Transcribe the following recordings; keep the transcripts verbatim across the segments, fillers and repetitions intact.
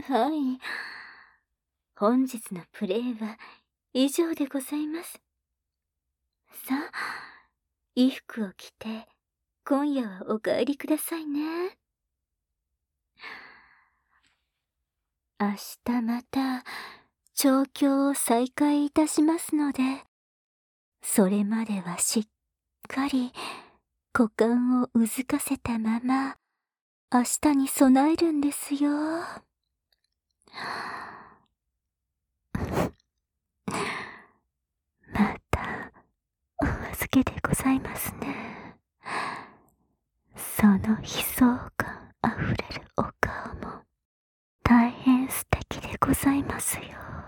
はい。本日のプレイは以上でございます。さあ、衣服を着て、今夜はお帰りくださいね。明日また、調教を再開いたしますので、それまではしっかり股間をうずかせたまま、明日に備えるんですよ。また、お預けでございますね。その悲壮感あふれるお顔も、大変素敵でございますよ。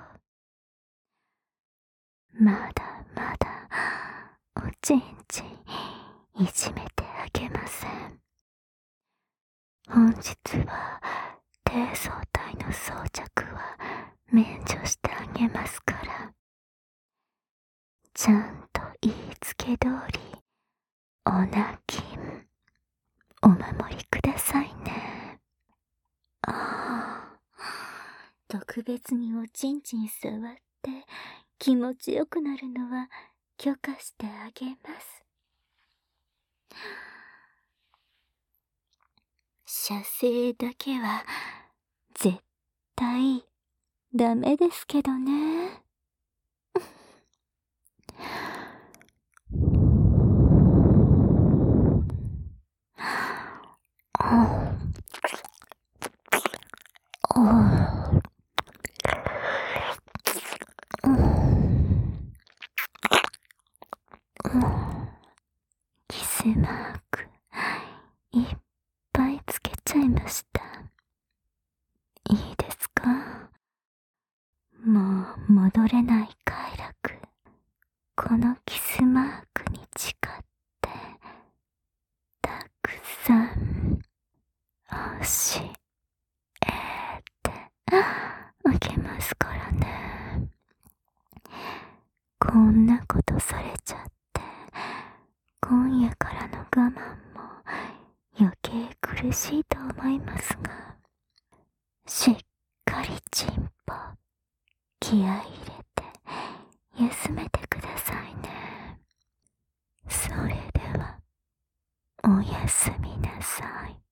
まだまだ、おちんちん、いじめてあげません。本日は、低層体の装着は免除してあげますから、ちゃんと言いつけ通り、お泣き、お守りくださいね。ああ、特別におちんちん触って気持ちよくなるのは許可してあげます。射精だけは絶対ダメですけどね。キスマークいっぱいつけちゃいました。いいですか？もう戻れない快楽。このキスマークに誓ってたくさん教えてあげますからね。こんなことされちゃって今夜からの我慢も余計苦しいと思いますが、しっかりチンポ気合い入れて休めてくださいね。それではおやすみなさい。